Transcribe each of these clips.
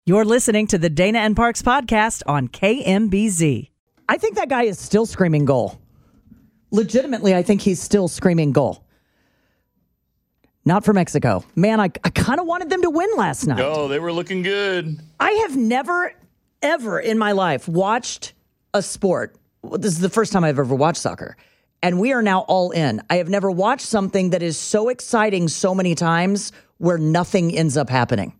You're listening to the Dana and Parks podcast on KMBZ. I think that guy is still screaming goal. Legitimately, I think he's still screaming goal. Not for Mexico. Man, I kind of wanted them to win last night. Oh, they were looking good. I have never, ever in my life watched a sport. This is the first time I've ever watched soccer. And we are now all in. I have never watched something that is so exciting so many times where nothing ends up happening.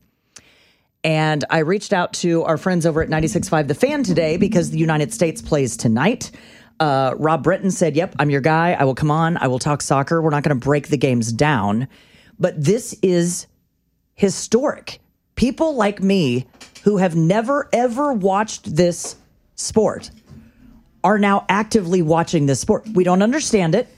And I reached out to our friends over at 96.5 The Fan today because the United States plays tonight. Rob Britton said, yep, I'm your guy. I will come on. I will talk soccer. We're not going to break the games down. But this is historic. People like me who have never, ever watched this sport are now actively watching this sport. We don't understand it.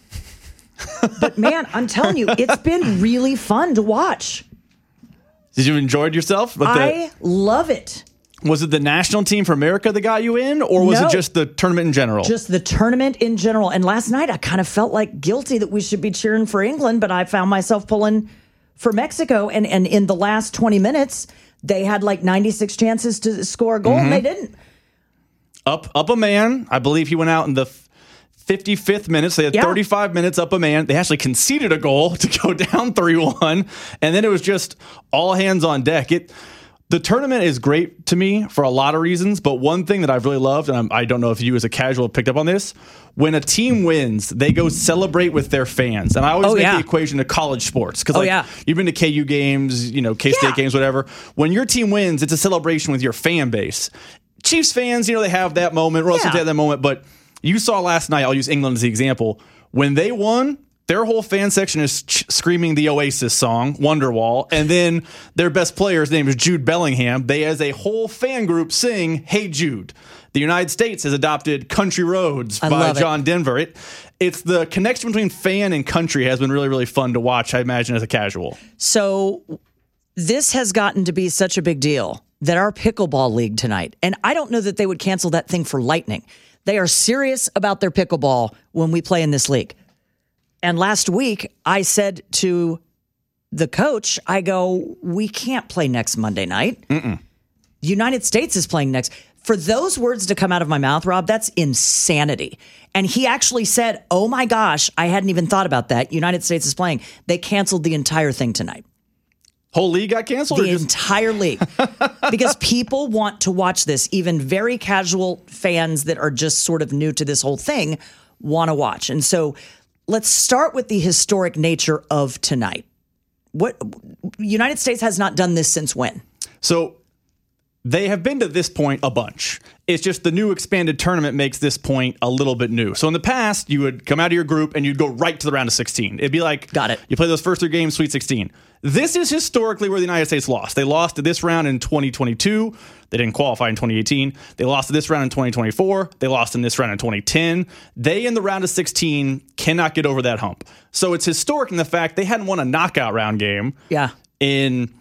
But man, I'm telling you, it's been really fun to watch. Did you enjoy yourself? I love it. Was it the national team for America that got you in, or was it just the tournament in general? Just the tournament in general. And last night, I kind of felt like guilty that we should be cheering for England, but I found myself pulling for Mexico. And in the last 20 minutes, they had like 96 chances to score a goal, and they didn't. Up a man. I believe he went out in the 55th minute. So they had 35 minutes up a man. They actually conceded a goal to go down 3-1. And then it was just all hands on deck. The tournament is great to me for a lot of reasons, but one thing that I've really loved, and I don't know if you as a casual picked up on this, when a team wins, they go celebrate with their fans. And I always make the equation to college sports. Because you've been to KU games, K-State games, whatever. When your team wins, it's a celebration with your fan base. Chiefs fans, they have that moment. Russell had that moment, but you saw last night, I'll use England as the example, when they won, their whole fan section is screaming the Oasis song, Wonderwall, and then their best player's name is Jude Bellingham. They, as a whole fan group, sing Hey Jude. The United States has adopted Country Roads by John Denver. It's the connection between fan and country has been really, really fun to watch, I imagine, as a casual. So this has gotten to be such a big deal that our pickleball league tonight, and I don't know that they would cancel that thing for Lightning. They are serious about their pickleball when we play in this league. And last week, I said to the coach, I go, we can't play next Monday night. The United States is playing next. For those words to come out of my mouth, Rob, that's insanity. And he actually said, oh my gosh, I hadn't even thought about that. United States is playing. They canceled the entire thing tonight. Whole league got canceled? The entire league. Because people want to watch this. Even very casual fans that are just sort of new to this whole thing want to watch. And so let's start with the historic nature of tonight. What United States has not done this since when? So they have been to this point a bunch. It's just the new expanded tournament makes this point a little bit new. So in the past, you would come out of your group and you'd go right to the round of 16. It'd be like, got it. You play those first 3 games, Sweet 16. This is historically where the United States lost. They lost to this round in 2022. They didn't qualify in 2018. They lost to this round in 2024. They lost in this round in 2010. They, in the round of 16, cannot get over that hump. So it's historic in the fact they hadn't won a knockout round game in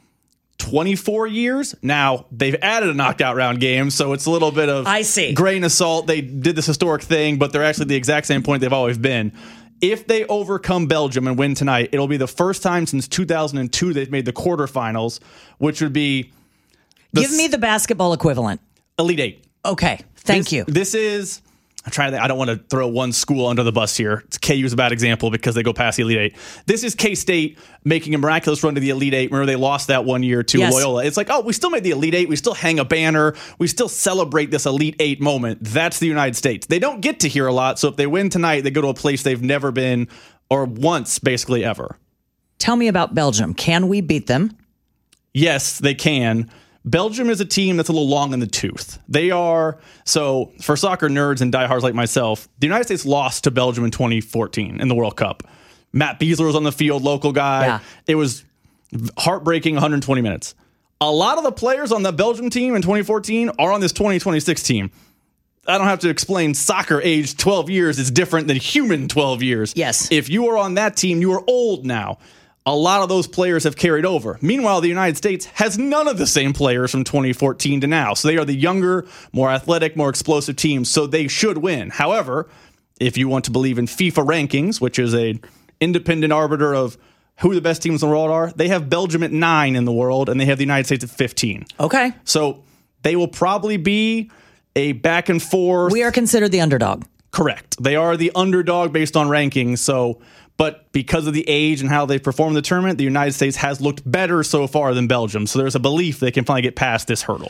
24 years. Now, they've added a knockout round game, so it's a little bit of grain of salt. They did this historic thing, but they're actually the exact same point they've always been. If they overcome Belgium and win tonight, it'll be the first time since 2002 they've made the quarterfinals, which would be... Give me the basketball equivalent. Elite Eight. Okay, thank you. This is... I'm trying to think. I don't want to throw one school under the bus here. KU's a bad example because they go past the Elite Eight. This is K-State making a miraculous run to the Elite Eight. Remember, they lost that one year to Loyola. It's like, oh, we still made the Elite Eight. We still hang a banner. We still celebrate this Elite Eight moment. That's the United States. They don't get to hear a lot, so if they win tonight, they go to a place they've never been or once, basically, ever. Tell me about Belgium. Can we beat them? Yes, they can. Belgium is a team that's a little long in the tooth. They are, so for soccer nerds and diehards like myself, the United States lost to Belgium in 2014 in the World Cup. Matt Beasler was on the field, local guy. Yeah. It was heartbreaking 120 minutes. A lot of the players on the Belgium team in 2014 are on this 2026 team. I don't have to explain soccer age 12 years is different than human 12 years. Yes. If you are on that team, you are old now. A lot of those players have carried over. Meanwhile, the United States has none of the same players from 2014 to now. So they are the younger, more athletic, more explosive team. So they should win. However, if you want to believe in FIFA rankings, which is an independent arbiter of who the best teams in the world are, they have Belgium at 9 in the world, and they have the United States at 15. Okay. So they will probably be a back and forth. We are considered the underdog. Correct. They are the underdog based on rankings. So, but because of the age and how they perform in the tournament, the United States has looked better so far than Belgium. So there's a belief they can finally get past this hurdle.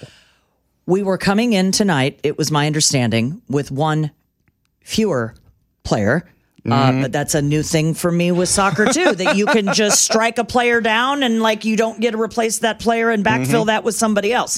We were coming in tonight, it was my understanding, with one fewer player. But that's a new thing for me with soccer too, that you can just strike a player down and like you don't get to replace that player and backfill that with somebody else.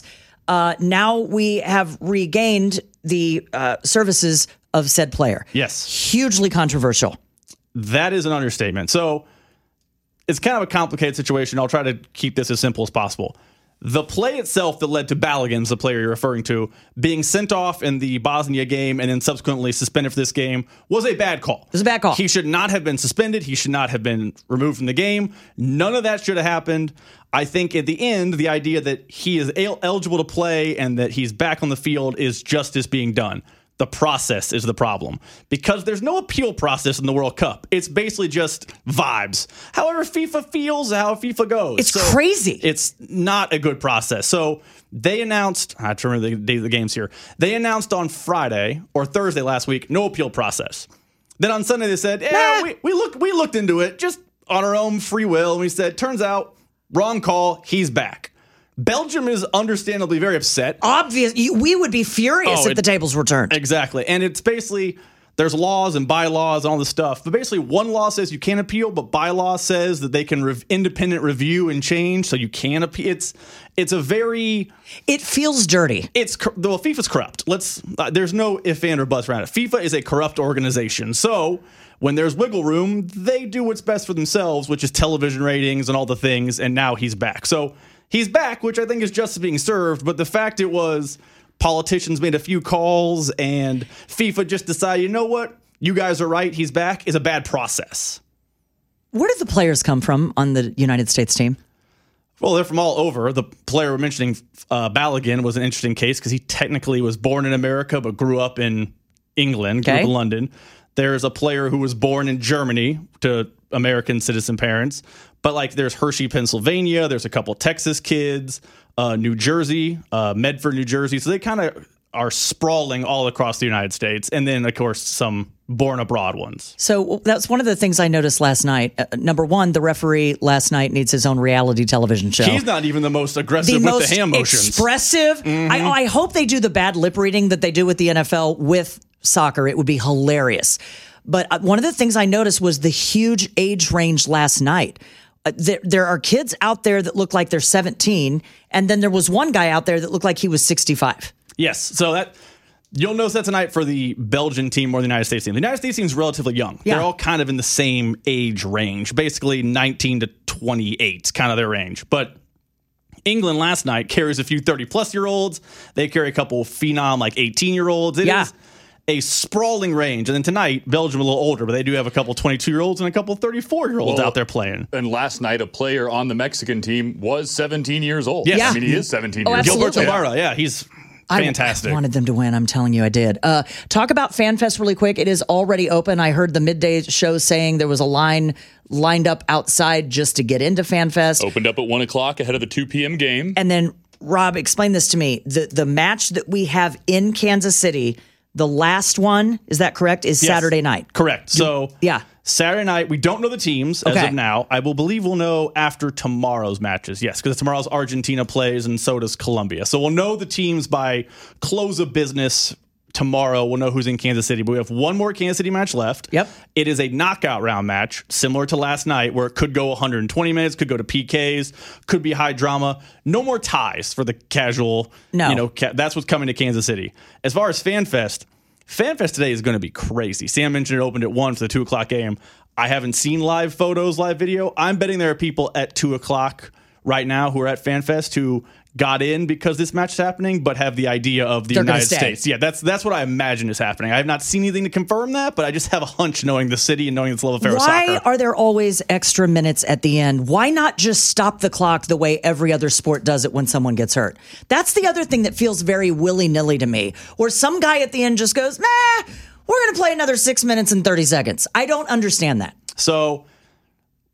Now we have regained the services of said player. Yes. Hugely controversial. That is an understatement. So it's kind of a complicated situation. I'll try to keep this as simple as possible. The play itself that led to Balogun's, the player you're referring to, being sent off in the Bosnia game and then subsequently suspended for this game was a bad call. It was a bad call. He should not have been suspended. He should not have been removed from the game. None of that should have happened. I think at the end, the idea that he is eligible to play and that he's back on the field is justice being done. The process is the problem because there's no appeal process in the World Cup. It's basically just vibes. However FIFA feels, how FIFA goes. It's crazy. It's not a good process. So they announced, I have to remember the day of the games here. They announced on Friday or Thursday last week, no appeal process. Then on Sunday they said, we looked into it just on our own free will. And we said, turns out, wrong call, he's back. Belgium is understandably very upset. Obvious. We would be furious if the tables were turned. Exactly. And it's basically, there's laws and bylaws and all this stuff. But basically, one law says you can't appeal, but bylaw says that they can independent review and change, so you can appeal. It's a very... It feels dirty. FIFA's corrupt. There's no if, and, or buts around it. FIFA is a corrupt organization. So when there's wiggle room, they do what's best for themselves, which is television ratings and all the things, and now he's back. So he's back, which I think is justice being served, but the fact it was politicians made a few calls and FIFA just decided, you know what, you guys are right, he's back, is a bad process. Where did the players come from on the United States team? Well, they're from all over. The player we're mentioning, Balogun, was an interesting case because he technically was born in America but grew up in England, grew up in London. There's a player who was born in Germany to American citizen parents. But like there's Hershey, Pennsylvania. There's a couple Texas kids, New Jersey, Medford, New Jersey. So they kind of are sprawling all across the United States. And then, of course, some born abroad ones. So that's one of the things I noticed last night. Number one, the referee last night needs his own reality television show. He's not even the most aggressive with the hand motions. Expressive. I hope they do the bad lip reading that they do with the NFL with soccer. It would be hilarious. But one of the things I noticed was the huge age range last night. There are kids out there that look like they're 17, and then there was one guy out there that looked like he was 65. Yes, so that you'll notice that tonight for the Belgian team or the United States team. The United States team is relatively young. Yeah. They're all kind of in the same age range, basically 19 to 28, kind of their range. But England last night carries a few 30-plus-year-olds. They carry a couple phenom, like 18-year-olds. It is a sprawling range. And then tonight, Belgium a little older, but they do have a couple 22-year-olds and a couple 34-year-olds out there playing. And last night, a player on the Mexican team was 17 years old. Yes. I mean, he is 17 years old. Gilberto Barra, he's fantastic. I wanted them to win. I'm telling you, I did. Talk about FanFest really quick. It is already open. I heard the midday show saying there was a line lined up outside just to get into FanFest. Opened up at 1 o'clock ahead of the 2 p.m. game. And then, Rob, explain this to me. The match that we have in Kansas City, the last one, is that correct, is Saturday night? Correct. So Saturday night, we don't know the teams as of now. I will believe we'll know after tomorrow's matches. Yes, because tomorrow's Argentina plays and so does Colombia. So we'll know the teams by close of business tomorrow. We'll know who's in Kansas City. But we have one more Kansas City match left. Yep. It is a knockout round match, similar to last night, where it could go 120 minutes, could go to PKs, could be high drama. No more ties for the casual. No. That's what's coming to Kansas City. As far as FanFest today is going to be crazy. Sam mentioned it opened at 1 for the 2 o'clock game. I haven't seen live photos, live video. I'm betting there are people at 2 o'clock right now who are at FanFest who got in because this match is happening, but have the idea of the United States. Yeah, that's what I imagine is happening. I have not seen anything to confirm that, but I just have a hunch knowing the city and knowing its love affair with soccer. Why are there always extra minutes at the end? Why not just stop the clock the way every other sport does it when someone gets hurt? That's the other thing that feels very willy-nilly to me, where some guy at the end just goes, we're going to play another 6 minutes and 30 seconds. I don't understand that. So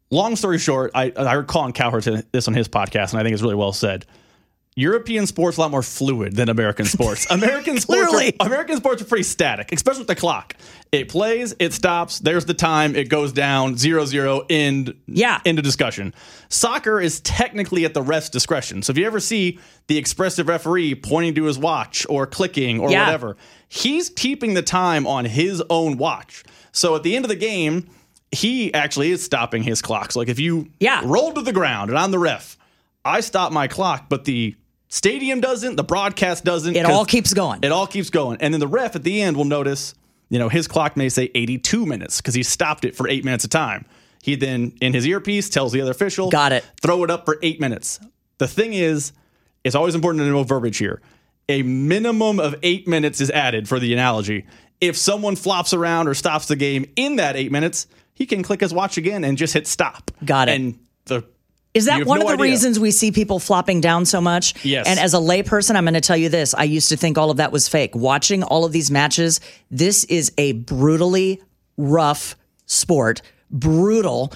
long story short, I heard Colin Cowherd say this on his podcast, and I think it's really well said. European sports are a lot more fluid than American sports. American sports are pretty static, especially with the clock. It plays, it stops, there's the time, it goes down, 0-0, end of discussion. Soccer is technically at the ref's discretion. So if you ever see the expressive referee pointing to his watch or clicking or whatever, he's keeping the time on his own watch. So at the end of the game, he actually is stopping his clock. So like if you roll to the ground and I'm the ref, I stop my clock, but the stadium doesn't, the broadcast doesn't. It all keeps going. It all keeps going. And then the ref at the end will notice, his clock may say 82 minutes because he stopped it for 8 minutes of time. He then, in his earpiece, tells the other official, got it, throw it up for 8 minutes. The thing is, it's always important to know verbiage here. A minimum of 8 minutes is added for the analogy. If someone flops around or stops the game in that 8 minutes, he can click his watch again and just hit stop. Got it. And is that one of the reasons we see people flopping down so much? Yes. And as a layperson, I'm going to tell you this. I used to think all of that was fake. Watching all of these matches, this is a brutally rough sport. Brutal.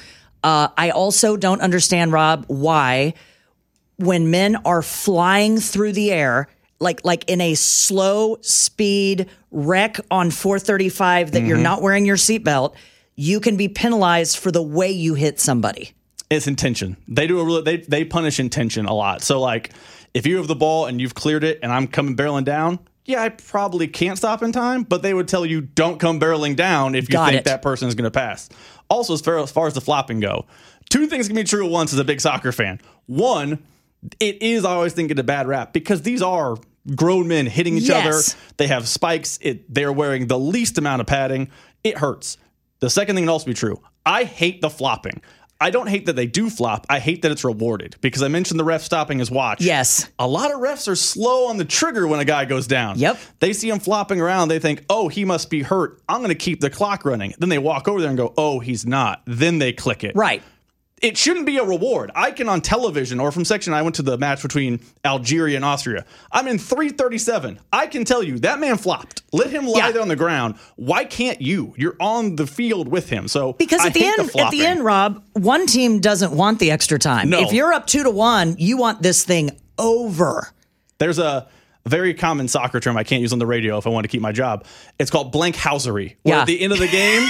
I also don't understand, Rob, why when men are flying through the air, like in a slow speed wreck on 435 that you're not wearing your seatbelt, you can be penalized for the way you hit somebody. It's intention. They do they punish intention a lot. So like if you have the ball and you've cleared it and I'm coming barreling down, I probably can't stop in time, but they would tell you don't come barreling down if you think that person is going to pass. Also, as far as the flopping go, two things can be true at once as a big soccer fan. One, it is, I always think, a bad rap because these are grown men hitting each other. They have spikes. They're wearing the least amount of padding. It hurts. The second thing can also be true. I hate the flopping. I don't hate that they do flop. I hate that it's rewarded because I mentioned the ref stopping his watch. Yes. A lot of refs are slow on the trigger when a guy goes down. Yep. They see him flopping around. They think, oh, he must be hurt. I'm going to keep the clock running. Then they walk over there and go, oh, he's not. Then they click it. Right. It shouldn't be a reward. I can on television or from section, I went to the match between Algeria and Austria. I'm in 3:37. I can tell you that man flopped. Let him lie there on the ground. Why can't you? You're on the field with him. So because at the end, Rob, one team doesn't want the extra time. No. If you're up 2-1, you want this thing over. There's a very common soccer term I can't use on the radio if I want to keep my job. It's called blankhousery. Where at the end of the game,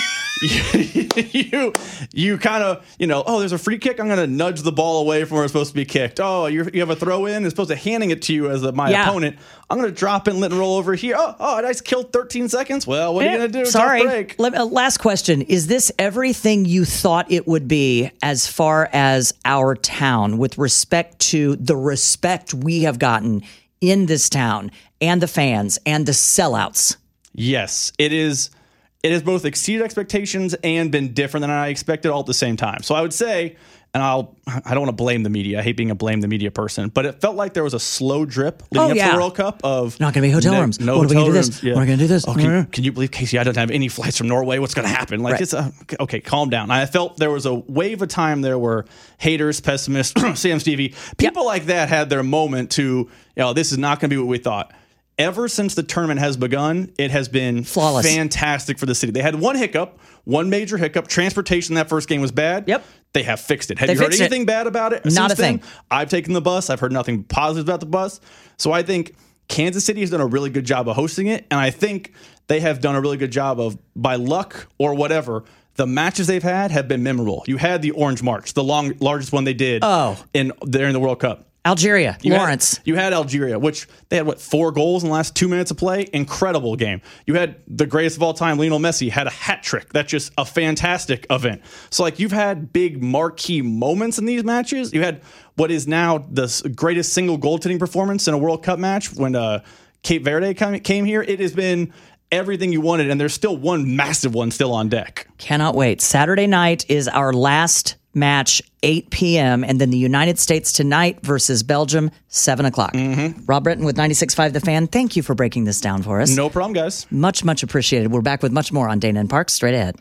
you kind of, oh, there's a free kick. I'm going to nudge the ball away from where it's supposed to be kicked. Oh, you have a throw in. It's supposed to handing it to you as my opponent. I'm going to drop it and let it roll over here. Oh, I just killed 13 seconds. Well, what are you going to do? Sorry. Tough break. Last question. Is this everything you thought it would be as far as our town with respect to the respect we have gotten in this town and the fans and the sellouts? Yes, it is. It has both exceeded expectations and been different than I expected all at the same time. So I would say, and I don't want to blame the media. I hate being a blame the media person, but it felt like there was a slow drip leading up to the World Cup of not going to be hotel rooms. No what are we going to do rooms. this? What are we going to do this? Oh, can you believe Casey? I don't have any flights from Norway. What's going to happen? Like it's okay. Calm down. I felt there was a wave of time there where haters, pessimists, Sam Stevie, people like that had their moment to, this is not going to be what we thought. Ever since the tournament has begun, it has been flawless, fantastic for the city. They had one major hiccup. Transportation that first game was bad. Yep. They have fixed it. Have you heard anything bad about it? Not a thing. I've taken the bus. I've heard nothing positive about the bus. So I think Kansas City has done a really good job of hosting it. And I think they have done a really good job of, by luck or whatever, the matches they've had have been memorable. You had the Orange March, the largest one they did during the World Cup. Algeria, Lawrence. You had Algeria, which they had, 4 goals in the last 2 minutes of play? Incredible game. You had the greatest of all time, Lionel Messi, had a hat trick. That's just a fantastic event. So, you've had big marquee moments in these matches. You had what is now the greatest single goaltending performance in a World Cup match when Cape Verde came here. It has been everything you wanted, and there's still one massive one still on deck. Cannot wait. Saturday night is our last match, 8 p.m., and then the United States tonight versus Belgium, 7 o'clock. Mm-hmm. Rob Bretton with 96.5 The Fan. Thank you for breaking this down for us. No problem, guys. Much, much appreciated. We're back with much more on Dana and Parks straight ahead.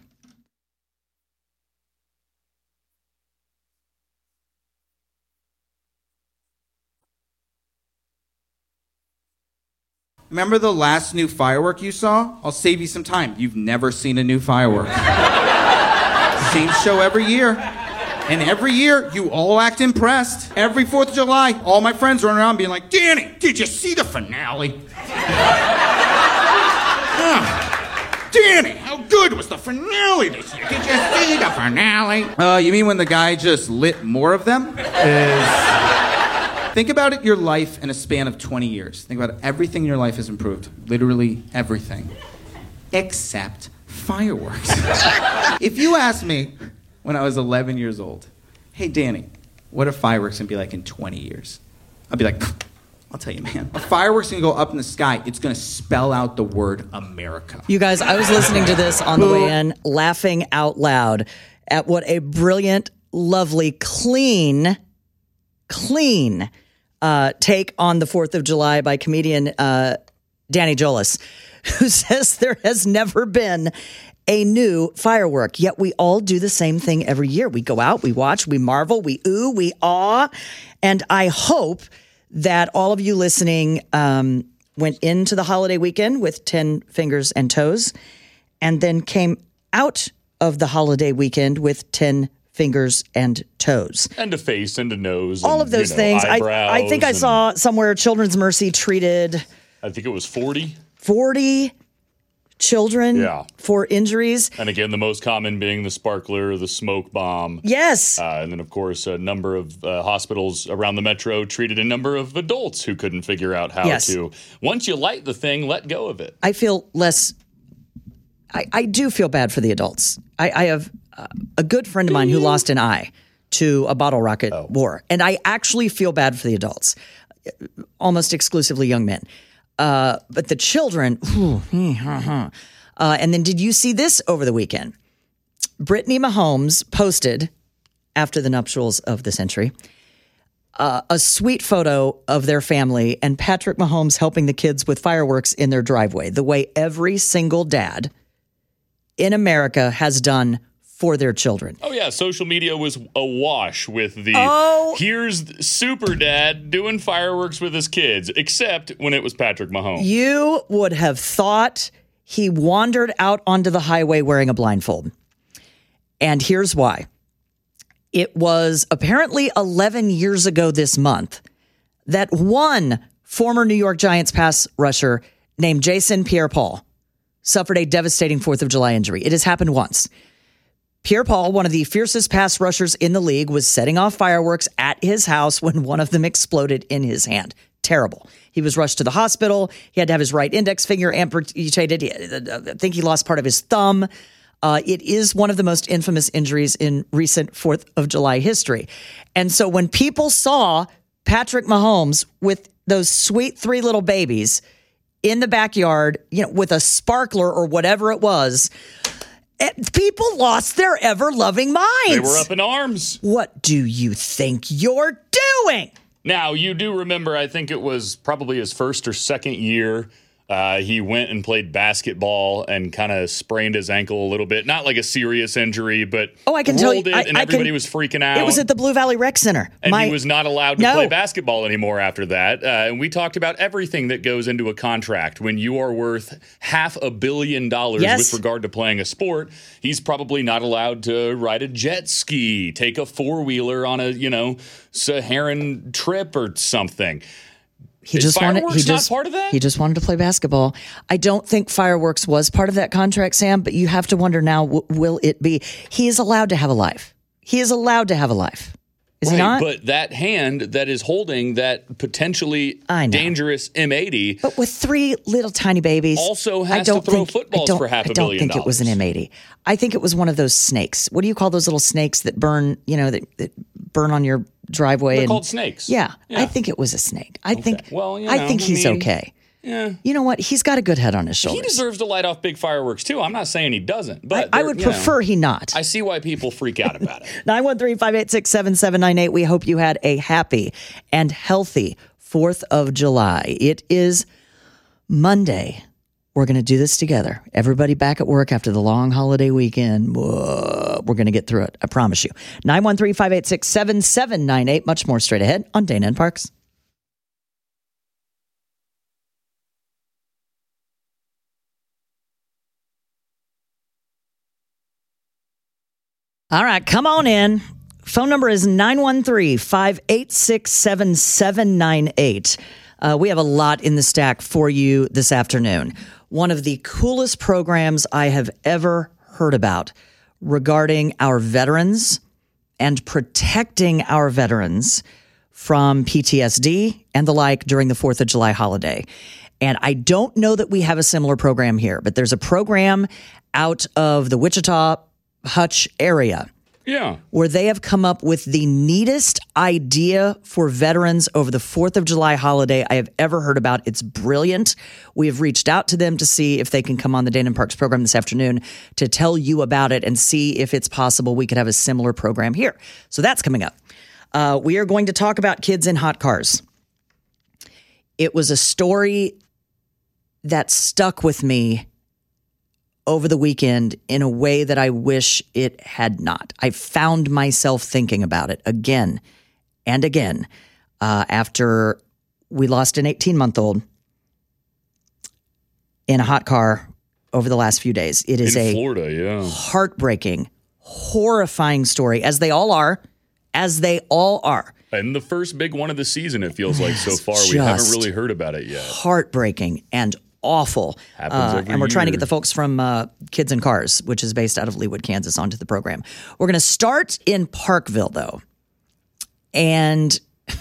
Remember the last new firework you saw? I'll save you some time. You've never seen a new firework. Same show every year. And every year, you all act impressed. Every 4th of July, all my friends run around being like, Danny, did you see the finale? Danny, how good was the finale this year? Did you see the finale? You mean when the guy just lit more of them? Think about it, your life in a span of 20 years. Think about it. Everything in your life has improved. Literally everything. Except fireworks. If you asked me when I was 11 years old, hey, Danny, what are fireworks going to be like in 20 years? I'd be like, I'll tell you, man. A fireworks going to go up in the sky. It's going to spell out the word America. You guys, I was listening to this on the way in, laughing out loud at what a brilliant, lovely, clean take on the 4th of July by comedian Danny Jolis, who says there has never been a new firework, yet we all do the same thing every year. We go out, we watch, we marvel, we ooh, we awe, and I hope that all of you listening went into the holiday weekend with 10 fingers and toes, and then came out of the holiday weekend with 10 fingers and toes. And a face and a nose. All and, of those things. I think I saw somewhere Children's Mercy treated... I think it was 40. 40 children for injuries. And again, the most common being the sparkler, the smoke bomb. Yes. And then, of course, a number of hospitals around the metro treated a number of adults who couldn't figure out how to. Once you light the thing, let go of it. I feel less... I do feel bad for the adults. I have a good friend of mine who lost an eye to a bottle rocket war. And I actually feel bad for the adults. Almost exclusively young men. But the children, and then did you see this over the weekend? Brittany Mahomes posted, after the nuptials of the century, a sweet photo of their family and Patrick Mahomes helping the kids with fireworks in their driveway, the way every single dad in America has done for their children. Oh, yeah. Social media was awash with the here's Super Dad doing fireworks with his kids, except when it was Patrick Mahomes. You would have thought he wandered out onto the highway wearing a blindfold. And here's why. It was apparently 11 years ago this month that one former New York Giants pass rusher named Jason Pierre-Paul suffered a devastating 4th of July injury. It has happened once. Pierre-Paul, one of the fiercest pass rushers in the league, was setting off fireworks at his house when one of them exploded in his hand. Terrible. He was rushed to the hospital. He had to have his right index finger amputated. I think he lost part of his thumb. It is one of the most infamous injuries in recent 4th of July history. And so when people saw Patrick Mahomes with those sweet 3 little babies in the backyard, with a sparkler or whatever it was, people lost their ever-loving minds. They were up in arms. What do you think you're doing? Now, you do remember, I think it was probably his first or second year, he went and played basketball and kind of sprained his ankle a little bit. Not like a serious injury, but I can tell you, and everybody was freaking out. It was at the Blue Valley Rec Center. And he was not allowed to play basketball anymore after that. And we talked about everything that goes into a contract. When you are worth $500 million with regard to playing a sport, he's probably not allowed to ride a jet ski, take a four-wheeler on a, Saharan trip or something. He just wanted to play basketball. I don't think fireworks was part of that contract, Sam, but you have to wonder now, will it be? He is allowed to have a life. He is allowed to have a life. Is he not? But that hand that is holding that potentially dangerous M80. But with 3 little tiny babies. Also has to throw footballs for $500 million. I don't think it was an M80. I think it was one of those snakes. What do you call those little snakes that burn, that burn on your driveway? They're called snakes. Yeah, I think it was a snake. I think he's okay. Yeah. You know what? He's got a good head on his shoulders. He deserves to light off big fireworks, too. I'm not saying he doesn't. But I would prefer he not. I see why people freak out about it. 913-586-7798. We hope you had a happy and healthy 4th of July. It is Monday. We're going to do this together. Everybody back at work after the long holiday weekend. Whoa, we're going to get through it. I promise you. 913-586-7798. Much more straight ahead on Dana and Parks. All right, come on in. Phone number is 913-586-7798. We have a lot in the stack for you this afternoon. One of the coolest programs I have ever heard about regarding our veterans and protecting our veterans from PTSD and the like during the 4th of July holiday. And I don't know that we have a similar program here, but there's a program out of the Wichita, Hutch area. Yeah. Where they have come up with the neatest idea for veterans over the 4th of July holiday I have ever heard about. It's brilliant. We have reached out to them to see if they can come on the Dana Parks program this afternoon to tell you about it and see if it's possible we could have a similar program here. So that's coming up. We are going to talk about kids in hot cars. It was a story that stuck with me over the weekend in a way that I wish it had not. I found myself thinking about it again and again after we lost an 18-month-old in a hot car over the last few days. It is in Florida, yeah. Heartbreaking, horrifying story, as they all are. And the first big one of the season, it feels like so far. We haven't really heard about it yet. Heartbreaking and awful. And we're trying to get the folks from Kids in Cars, which is based out of Leawood, Kansas, onto the program. We're going to start in Parkville, though. And,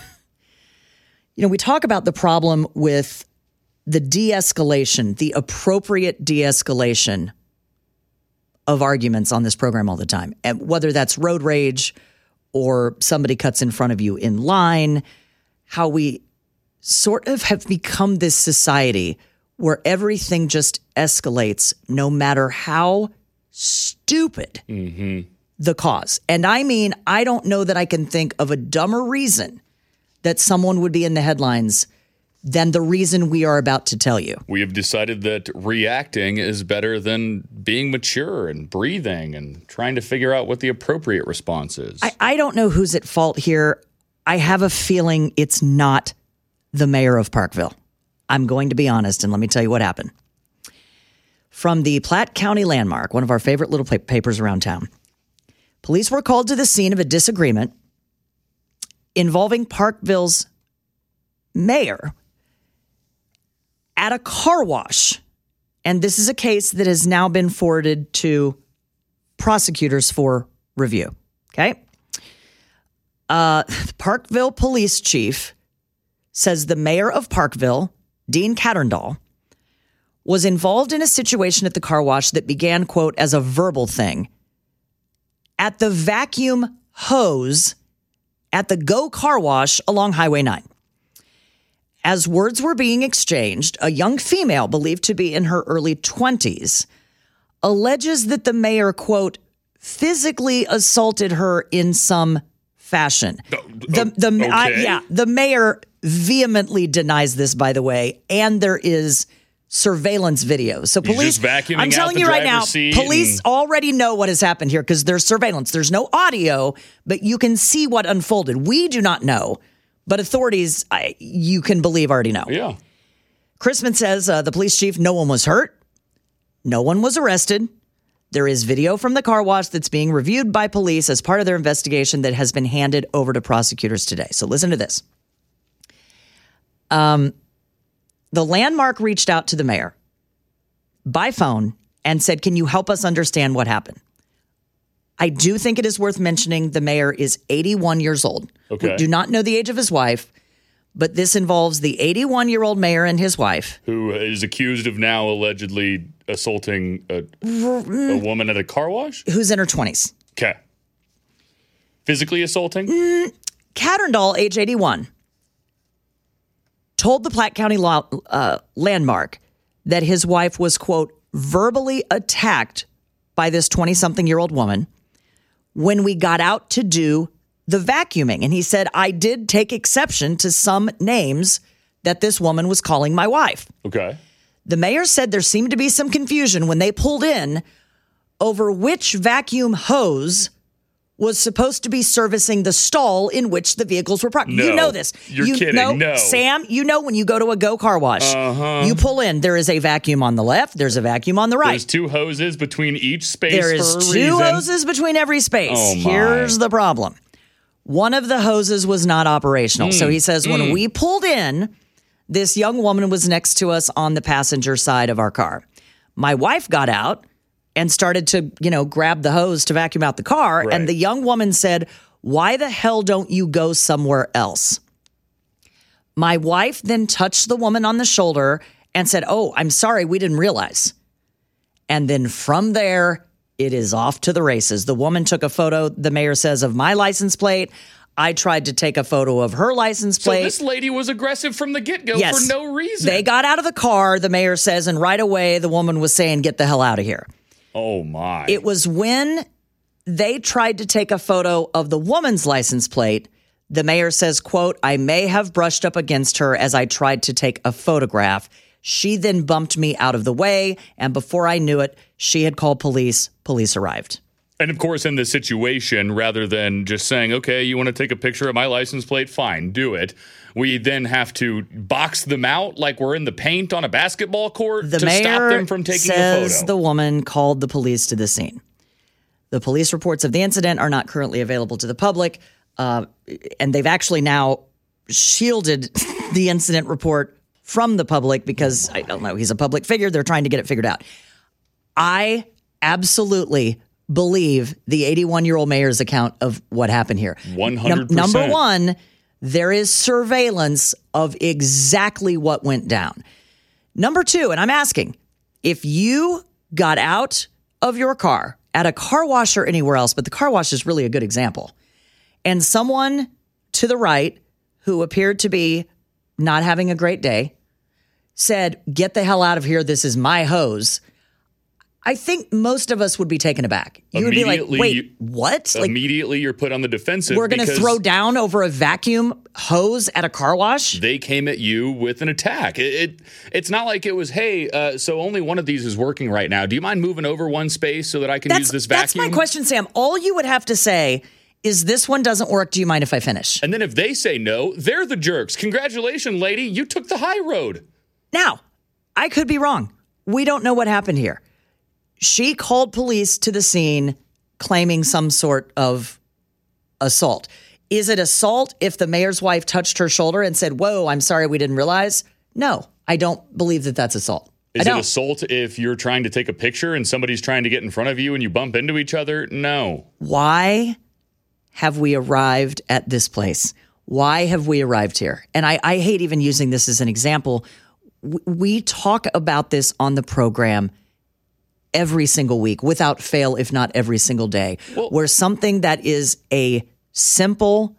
we talk about the problem with the de-escalation, the appropriate de-escalation of arguments on this program all the time. And whether that's road rage or somebody cuts in front of you in line, how we sort of have become this society where everything just escalates no matter how stupid the cause. And I mean, I don't know that I can think of a dumber reason that someone would be in the headlines than the reason we are about to tell you. We have decided that reacting is better than being mature and breathing and trying to figure out what the appropriate response is. I don't know who's at fault here. I have a feeling it's not the mayor of Parkville. I'm going to be honest, and let me tell you what happened. From the Platte County Landmark, one of our favorite little papers around town, police were called to the scene of a disagreement involving Parkville's mayor at a car wash. And this is a case that has now been forwarded to prosecutors for review. Okay? The Parkville police chief says the mayor of Parkville, Dean Catterndall, was involved in a situation at the car wash that began, quote, as a verbal thing at the vacuum hose at the Go Car Wash along Highway 9. As words were being exchanged, a young female believed to be in her early 20s alleges that the mayor, quote, physically assaulted her in some fashion. The mayor vehemently denies this, by the way, and there is surveillance video. So police, I'm telling you right now, police already know what has happened here because there's surveillance. There's no audio, but you can see what unfolded. We do not know, but authorities, you can believe, already know. Yeah. Chrisman says the police chief, no one was hurt. No one was arrested. There is video from the car wash that's being reviewed by police as part of their investigation that has been handed over to prosecutors today. So listen to this. The Landmark reached out to the mayor by phone and said, can you help us understand what happened? I do think it is worth mentioning the mayor is 81 years old. Okay. We do not know the age of his wife, but this involves the 81-year-old mayor and his wife. Who is accused of now allegedly assaulting a woman at a car wash? Who's in her 20s. Okay. Physically assaulting? Catterndall, age 81, told the Platte County Landmark that his wife was, quote, verbally attacked by this 20-something-year-old woman when we got out to do the vacuuming. And he said, I did take exception to some names that this woman was calling my wife. Okay. The mayor said there seemed to be some confusion when they pulled in over which vacuum hose was supposed to be servicing the stall in which the vehicles were parked. No, you know this. You're kidding. No. Sam, you know when you go to a Go Car Wash, you pull in, there is a vacuum on the left, there's a vacuum on the right. There's two hoses between each space There is two hoses between every space. Oh my. Here's the problem. One of the hoses was not operational. So he says, when we pulled in, this young woman was next to us on the passenger side of our car. My wife got out and started to, grab the hose to vacuum out the car. Right. And the young woman said, "Why the hell don't you go somewhere else?" My wife then touched the woman on the shoulder and said, "Oh, I'm sorry, we didn't realize." And then from there, it is off to the races. The woman took a photo, the mayor says, of my license plate. I tried to take a photo of her license plate. So this lady was aggressive from the get-go for no reason. They got out of the car, the mayor says, and right away the woman was saying, "Get the hell out of here." Oh, my. It was when they tried to take a photo of the woman's license plate. The mayor says, quote, "I may have brushed up against her as I tried to take a photograph. She then bumped me out of the way, and before I knew it, she had called police. Police arrived." And of course, in this situation, rather than just saying, "Okay, you want to take a picture of my license plate? Fine, do it." We then have to box them out like we're in the paint on a basketball court to stop them from taking a photo. The woman called the police to the scene. The police reports of the incident are not currently available to the public, and they've actually now shielded the incident report from the public because, I don't know, he's a public figure. They're trying to get it figured out. I absolutely believe the 81-year-old mayor's account of what happened here. 100%. Number one, there is surveillance of exactly what went down. Number two, and I'm asking, if you got out of your car at a car wash or anywhere else, but the car wash is really a good example, and someone to the right who appeared to be not having a great day said, "Get the hell out of here, this is my hose," I think most of us would be taken aback. You would be like, "Wait, what?" Immediately you're put on the defensive. We're going to throw down over a vacuum hose at a car wash? They came at you with an attack. It's not like it was, "Hey, so only one of these is working right now. Do you mind moving over one space so that I can use this vacuum?" That's my question, Sam. All you would have to say is, "This one doesn't work. Do you mind if I finish?" And then if they say no, they're the jerks. Congratulations, lady. You took the high road. Now, I could be wrong. We don't know what happened here. She called police to the scene claiming some sort of assault. Is it assault if the mayor's wife touched her shoulder and said, "Whoa, I'm sorry, we didn't realize"? No, I don't believe that that's assault. Is it assault if you're trying to take a picture and somebody's trying to get in front of you and you bump into each other? No. Why have we arrived at this place? Why have we arrived here? And I hate even using this as an example. We talk about this on the program every single week, without fail, if not every single day, where something that is a simple,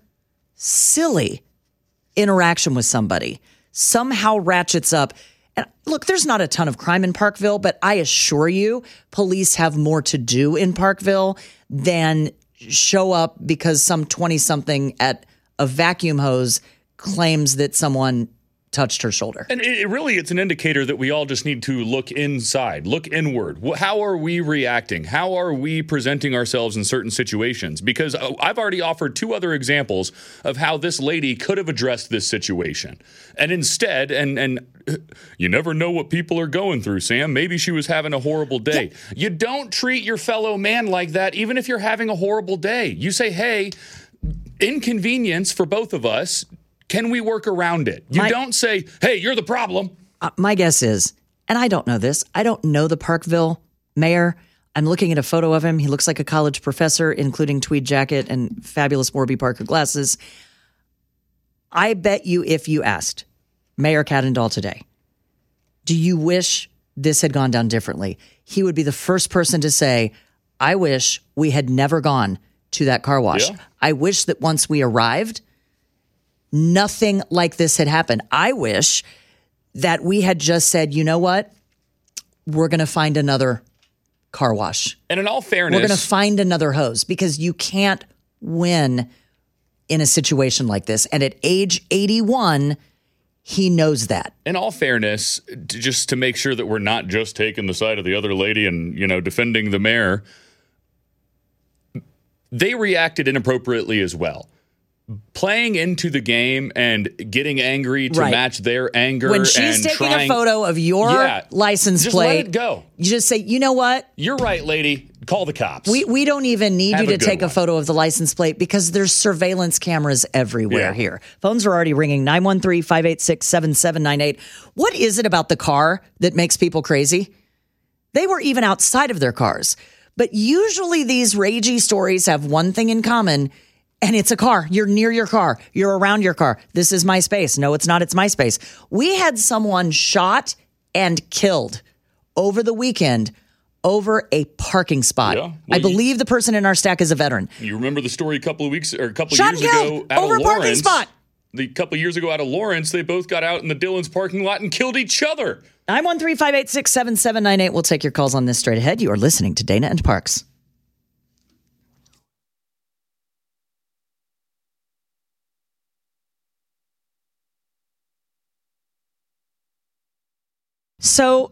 silly interaction with somebody somehow ratchets up. And look, there's not a ton of crime in Parkville, but I assure you, police have more to do in Parkville than show up because some 20-something at a vacuum hose claims that someone touched her shoulder. And it's an indicator that we all just need to look inside, look inward. How are we reacting? How are we presenting ourselves in certain situations? Because I've already offered two other examples of how this lady could have addressed this situation. And instead, and you never know what people are going through, Sam. Maybe she was having a horrible day. Yeah. You don't treat your fellow man like that, even if you're having a horrible day. You say, "Hey, inconvenience for both of us. Can we work around it?" You don't say, "Hey, you're the problem." My guess is, and I don't know this, I don't know the Parkville mayor. I'm looking at a photo of him. He looks like a college professor, including tweed jacket and fabulous Warby Parker glasses. I bet you if you asked Mayor Katendall today, "Do you wish this had gone down differently?" he would be the first person to say, "I wish we had never gone to that car wash. Yeah. I wish that once we arrived, nothing like this had happened. I wish that we had just said, you know what? We're going to find another car wash. And in all fairness, we're going to find another hose," because you can't win in a situation like this. And at age 81, he knows that. In all fairness, just to make sure that we're not just taking the side of the other lady and, defending the mayor, they reacted inappropriately as well. Playing into the game and getting angry to match their anger. When she's taking a photo of your license plate, let it go. You just say, "You know what? You're right, lady. Call the cops. We don't even need Have you to take a photo of the license plate because there's surveillance cameras everywhere here. Phones are already ringing, 913-586-7798. What is it about the car that makes people crazy? They were even outside of their cars. But usually these ragey stories have one thing in common, and it's a car. You're near your car. You're around your car. This is my space. No, it's not. It's my space. We had someone shot and killed over the weekend over a parking spot. Yeah. Well, I believe the person in our stack is a veteran. You remember the story a couple of years ago over a parking spot. A couple of years ago out of Lawrence, they both got out in the Dillon's parking lot and killed each other. 913-586-7798. We'll take your calls on this straight ahead. You are listening to Dana and Parks. So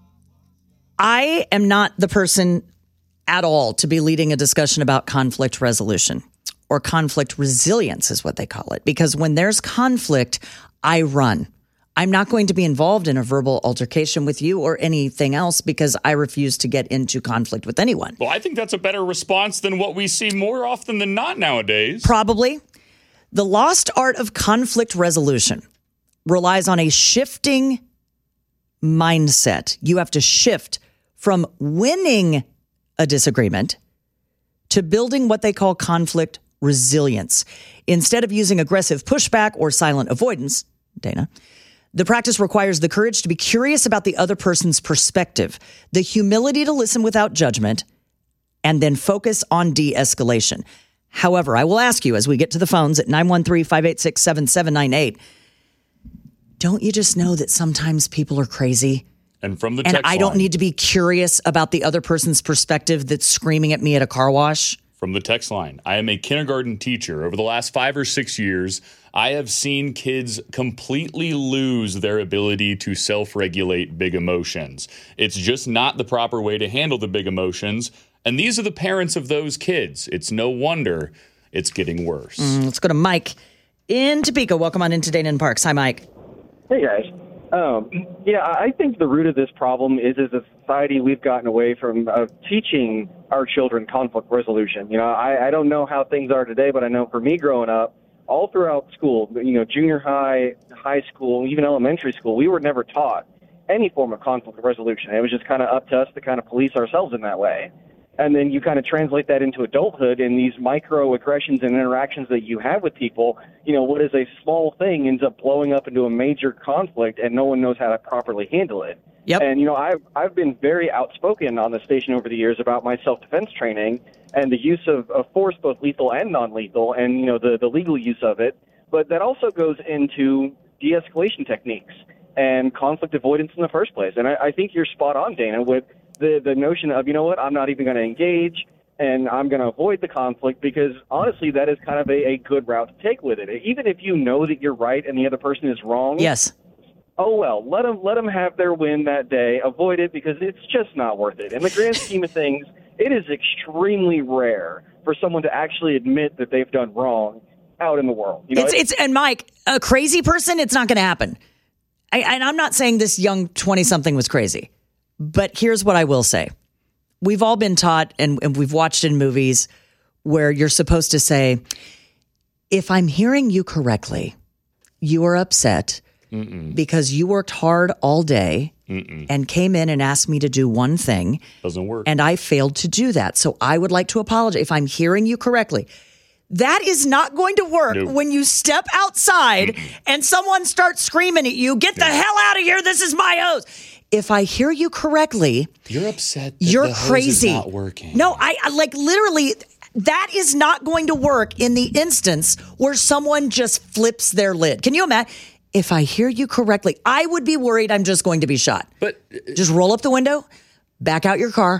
I am not the person at all to be leading a discussion about conflict resolution, or conflict resilience is what they call it. Because when there's conflict, I run. I'm not going to be involved in a verbal altercation with you or anything else because I refuse to get into conflict with anyone. Well, I think that's a better response than what we see more often than not nowadays. Probably. The lost art of conflict resolution relies on a shifting mindset. You have to shift from winning a disagreement to building what they call conflict resilience. Instead of using aggressive pushback or silent avoidance, Dana, the practice requires the courage to be curious about the other person's perspective, the humility to listen without judgment, and then focus on de-escalation. However, I will ask you as we get to the phones at 913-586-7798, don't you just know that sometimes people are crazy? And from the text I don't need to be curious about the other person's perspective that's screaming at me at a car wash? From the text line, I am a kindergarten teacher. Over the last 5 or 6 years, I have seen kids completely lose their ability to self-regulate big emotions. It's just not the proper way to handle the big emotions. And these are the parents of those kids. It's no wonder it's getting worse. Let's go to Mike in Topeka. Welcome on into Dana and Parks. Hi, Mike. Hey, guys. I think the root of this problem is as a society we've gotten away from teaching our children conflict resolution. I don't know how things are today, but I know for me growing up, all throughout school, junior high, high school, even elementary school, we were never taught any form of conflict resolution. It was just kind of up to us to kind of police ourselves in that way. And then you kind of translate that into adulthood and these microaggressions and interactions that you have with people. What is a small thing ends up blowing up into a major conflict and no one knows how to properly handle it. Yep. And, I've been very outspoken on the station over the years about my self-defense training and the use of force, both lethal and non-lethal, and, the legal use of it. But that also goes into de-escalation techniques and conflict avoidance in the first place. And I think you're spot on, Dana, with the notion of, I'm not even going to engage and I'm going to avoid the conflict because, honestly, that is kind of a good route to take with it. Even if you know that you're right and the other person is wrong. Yes. Oh, well, let them have their win that day. Avoid it because it's just not worth it. In the grand scheme of things, it is extremely rare for someone to actually admit that they've done wrong out in the world. And Mike, a crazy person, it's not going to happen. And I'm not saying this young 20-something was crazy. But here's what I will say. We've all been taught, and we've watched in movies where you're supposed to say, if I'm hearing you correctly, you are upset because you worked hard all day and came in and asked me to do one thing. Doesn't work. And I failed to do that. So I would like to apologize if I'm hearing you correctly. That is not going to work when you step outside and someone starts screaming at you, get the hell out of here, this is my hose. If I hear you correctly, you're upset that you're the crazy. Hose is not working. No, I like literally that is not going to work in the instance where someone just flips their lid. Can you imagine? If I hear you correctly, I would be worried I'm just going to be shot. But just roll up the window, back out your car,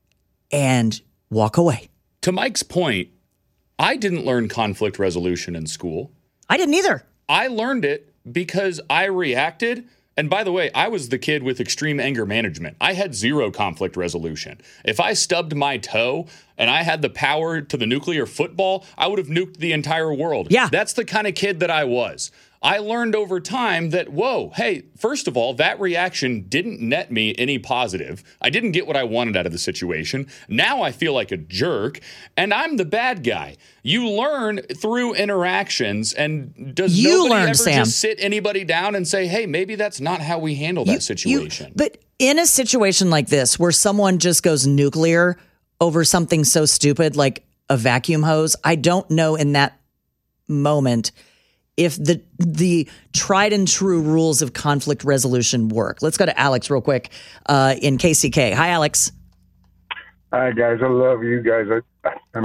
and walk away. To Mike's point, I didn't learn conflict resolution in school. I didn't either. I learned it because I reacted. And by the way, I was the kid with extreme anger management. I had zero conflict resolution. If I stubbed my toe and I had the power to the nuclear football, I would have nuked the entire world. Yeah. That's the kind of kid that I was. I learned over time that, whoa, hey, first of all, that reaction didn't net me any positive. I didn't get what I wanted out of the situation. Now I feel like a jerk, and I'm the bad guy. You learn through interactions, and does nobody ever just sit anybody down and say, hey, maybe that's not how we handle that situation? But in a situation like this, where someone just goes nuclear over something so stupid like a vacuum hose, I don't know in that moment if the tried and true rules of conflict resolution work. Let's go to Alex real quick in KCK. Hi, Alex. Hi, guys. I love you guys. I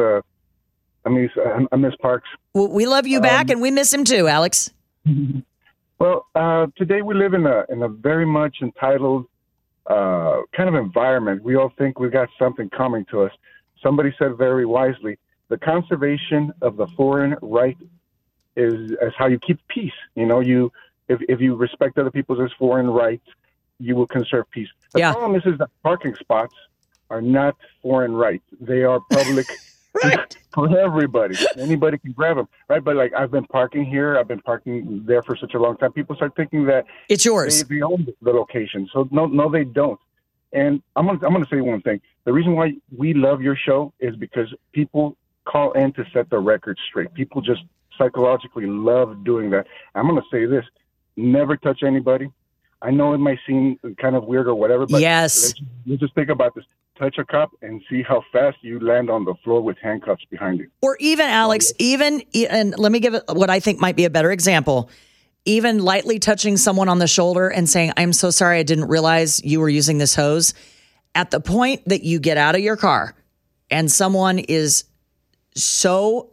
miss Parks. Well, we love you back, and we miss him too, Alex. Well, today we live in a very much entitled kind of environment. We all think we got something coming to us. Somebody said very wisely, the conservation of the foreign right is how you keep peace. You know, if you respect other people's foreign rights, you will conserve peace. The problem is that parking spots are not foreign rights. They are public right. for everybody. Anybody can grab them, right? But like, I've been parking here. I've been parking there for such a long time. People start thinking that it's yours. They own the location. So no, they don't. And I'm gonna say one thing. The reason why we love your show is because people call in to set the record straight. People just psychologically love doing that. I'm going to say this, never touch anybody. I know it might seem kind of weird or whatever, but let's just think about this. Touch a cop and see how fast you land on the floor with handcuffs behind you. Or even, Alex, and let me give it what I think might be a better example, even lightly touching someone on the shoulder and saying, I'm so sorry, I didn't realize you were using this hose. At the point that you get out of your car and someone is so,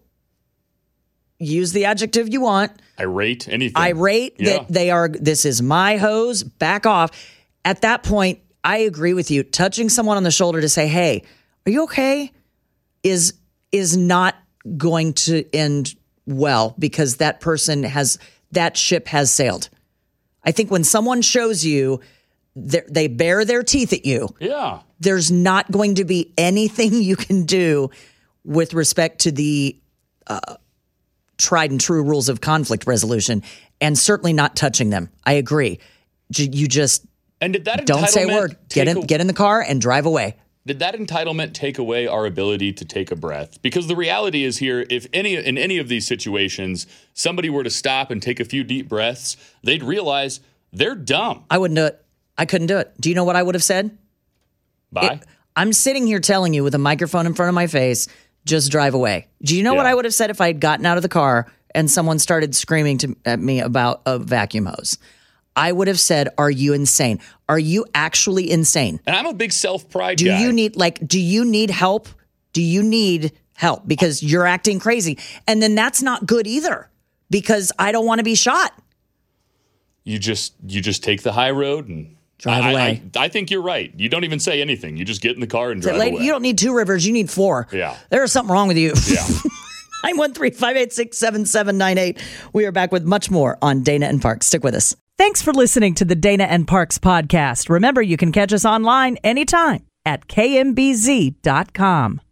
use the adjective you want. Irate, anything. That they are, this is my hose, back off. At that point, I agree with you. Touching someone on the shoulder to say, hey, are you okay? Is not going to end well because that person that ship has sailed. I think when someone shows you, they bare their teeth at you. Yeah. There's not going to be anything you can do with respect to the tried and true rules of conflict resolution, and certainly not touching them. I agree. You just don't say a word. Get in the car and drive away. Did that entitlement take away our ability to take a breath? Because the reality is here, if in any of these situations, somebody were to stop and take a few deep breaths, they'd realize they're dumb. I wouldn't do it. I couldn't do it. Do you know what I would have said? Bye. I'm sitting here telling you with a microphone in front of my face, just drive away. Do you know what I would have said if I had gotten out of the car and someone started screaming at me about a vacuum hose? I would have said, are you insane? Are you actually insane? And I'm a big self-pride guy. Do you need help? Do you need help? Because you're acting crazy. And then that's not good either, because I don't want to be shot. You just take the high road and drive away. I think you're right. You don't even say anything. You just get in the car and drive away. You don't need 2 rivers. You need 4. Yeah. There's something wrong with you. Yeah. 913-586-7798. We are back with much more on Dana and Parks. Stick with us. Thanks for listening to the Dana and Parks podcast. Remember, you can catch us online anytime at kmbz.com.